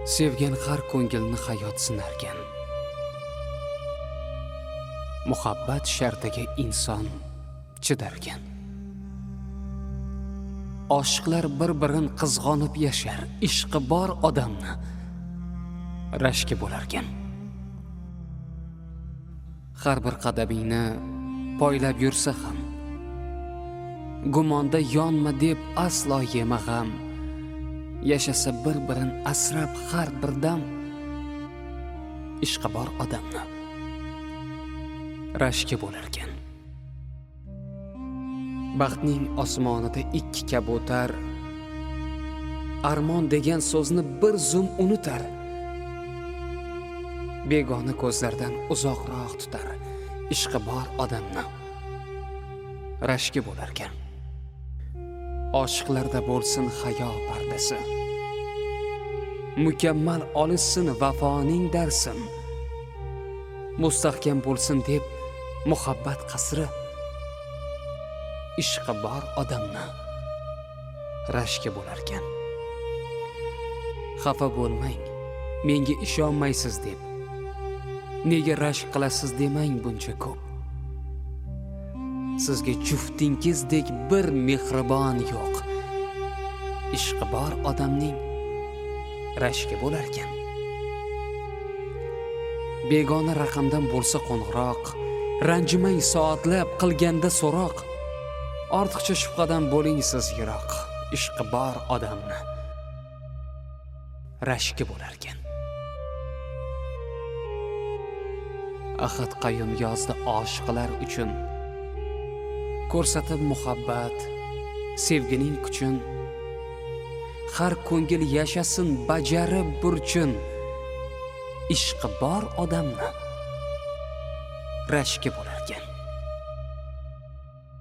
Sevgan har ko'ngilni hayot sinarkan. Muhabbat shartiga inson chidarkan. Oshiqlar bir-birin qizg'onib yashar, ishqi bor odamni rashki bo'larkan. Har bir qadamingni poylab yursa ham, gumonda yonma deb aslo yema g'am. Yashasa bir-birin asrab har bir dam, ishqi bor odamni rashki bo'larkan. Baxtning osmonida ikki kabutar armon degan so'zni bir zum unutar. Begona ko'zlardan uzoqroq tutar, ishqi bor odamni rashki bo'larkan. Oshiqlarda bo'lsin hayo pardasi, mukammal olishsin vafoning darsin. Mustahkam bo'lsin deb muhabbat qasri, ishqi bor odamni rashki bo'larkan. Xafa bo'lmang, menga ishonmaysiz deb, nega rashk qilasiz demang buncha ko'p. Sizga juftingizdek bir mehribon yo'q, ishqi bor odamning rashki bo'larkan. Begona raqamdan bo'lsa qo'ng'iroq, ranjimang soatlab qilganda so'roq. Ortiqcha shubhadan bo'ling siz yiroq, ishqi bor odamni rashki bo'larkan. Ahad qayyum yozdi oshiqlar uchun, ko'rsatib muhabbat sevgining kuchin. Har ko'ngil yashasin bajarib burchun, ishqi bor odamni rashki bo'larkan.